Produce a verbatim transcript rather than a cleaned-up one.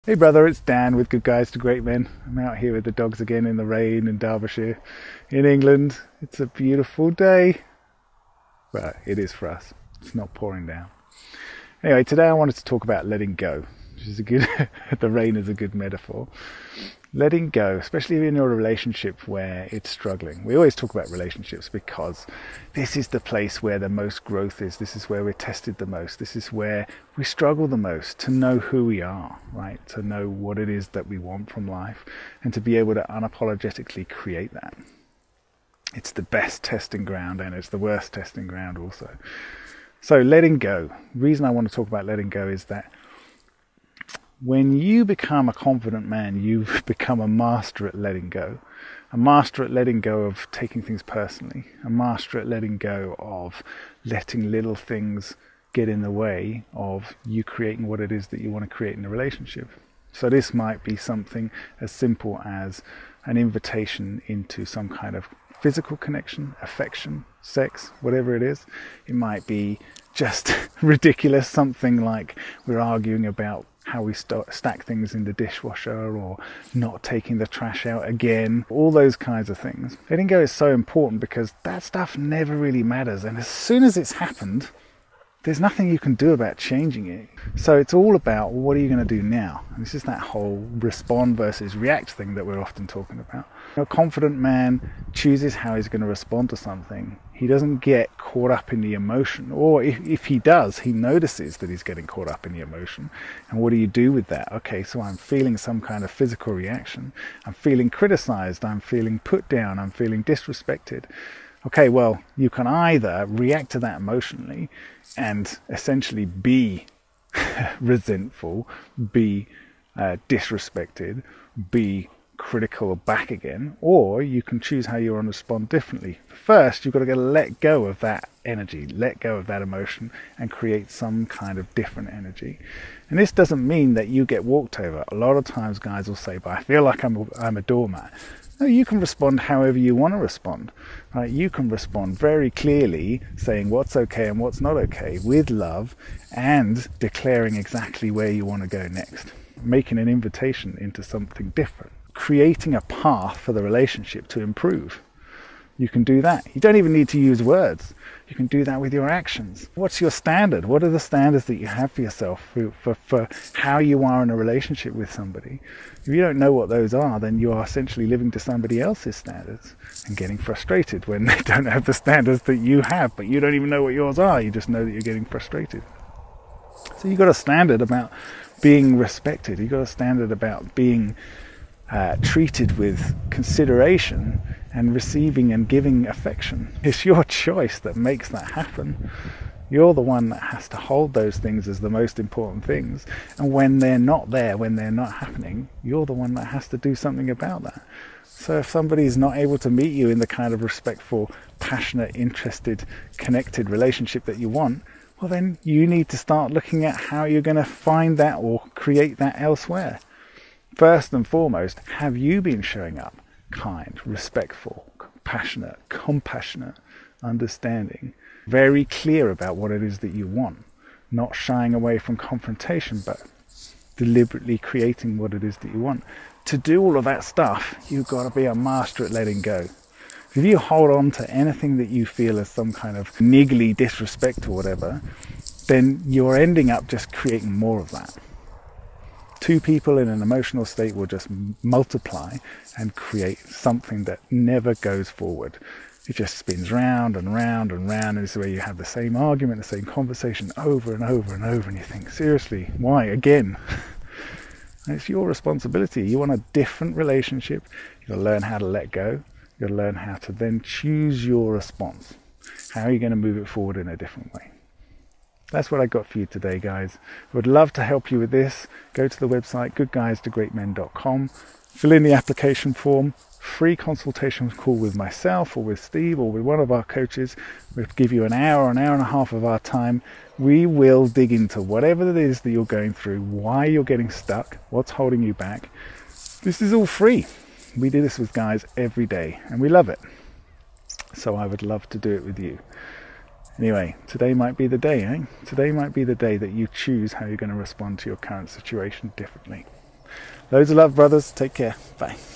Hey brother, it's Dan with Good Guys to Great Men. I'm out here with the dogs again in the rain in Derbyshire, in England. It's a beautiful day. Well, it is for us. It's not pouring down. Anyway, today I wanted to talk about letting go, which is a good, the rain is a good metaphor. Letting go, especially in your relationship where it's struggling. We always talk about relationships because this is the place where the most growth is. This is where we're tested the most. This is where we struggle the most to know who we are, right? To know what it is that we want from life and to be able to unapologetically create that. It's the best testing ground and it's the worst testing ground also. So letting go. The reason I want to talk about letting go is that when you become a confident man, you've become a master at letting go. A master at letting go of taking things personally. A master at letting go of letting little things get in the way of you creating what it is that you want to create in a relationship. So this might be something as simple as an invitation into some kind of physical connection, affection, sex, whatever it is. It might be just ridiculous, something like we're arguing about how we st- stack things in the dishwasher or not taking the trash out again, all those kinds of things. Letting go is so important because that stuff never really matters, and as soon as it's happened, there's nothing you can do about changing it. So it's all about what are you going to do now? And this is that whole respond versus react thing that we're often talking about. A confident man chooses how he's going to respond to something. He doesn't get caught up in the emotion, or if, if he does, he notices that he's getting caught up in the emotion. And what do you do with that? Okay, so I'm feeling some kind of physical reaction. I'm feeling criticized. I'm feeling put down. I'm feeling disrespected. Okay, well, you can either react to that emotionally and essentially be resentful, be uh, disrespected, be critical back again, or you can choose how you want to respond differently. First, you've got to go let go of that energy, let go of that emotion, and create some kind of different energy. And this doesn't mean that you get walked over. A lot of times guys will say, but I feel like I'm a, I'm a doormat. No, you can respond however you want to respond. Right? You can respond very clearly, saying what's okay and what's not okay, with love, and declaring exactly where you want to go next. Making an invitation into something different. Creating a path for the relationship to improve. You can do that. You don't even need to use words. You can do that with your actions. What's your standard? What are the standards that you have for yourself for, for, for how you are in a relationship with somebody? If you don't know what those are, then you are essentially living to somebody else's standards and getting frustrated when they don't have the standards that you have, but you don't even know what yours are. You just know that you're getting frustrated. So you've got a standard about being respected. You've got a standard about being Uh, treated with consideration and receiving and giving affection. It's your choice that makes that happen. You're the one that has to hold those things as the most important things, and when they're not there, when they're not happening, you're the one that has to do something about that. So if somebody's not able to meet you in the kind of respectful, passionate, interested, connected relationship that you want, well then you need to start looking at how you're going to find that or create that elsewhere. First and foremost, have you been showing up kind, respectful, passionate, compassionate, understanding, very clear about what it is that you want, not shying away from confrontation, but deliberately creating what it is that you want? To do all of that stuff, you've got to be a master at letting go. If you hold on to anything that you feel as some kind of niggly disrespect or whatever, then you're ending up just creating more of that. Two people in an emotional state will just multiply and create something that never goes forward. It just spins round and round and round, and this is where you have the same argument, the same conversation over and over and over, and you think, seriously, why again? And it's your responsibility. You want a different relationship. You've got to learn how to let go. You've got to learn how to then choose your response. How are you going to move it forward in a different way? That's what I got for you today, guys. I would love to help you with this. Go to the website, good guys to great men dot com. Fill in the application form. Free consultation call with myself or with Steve or with one of our coaches. We'll give you an hour, an hour and a half of our time. We will dig into whatever it is that you're going through, why you're getting stuck, what's holding you back. This is all free. We do this with guys every day, and we love it. So I would love to do it with you. Anyway, today might be the day, eh? Today might be the day that you choose how you're going to respond to your current situation differently. Loads of love, brothers. Take care. Bye.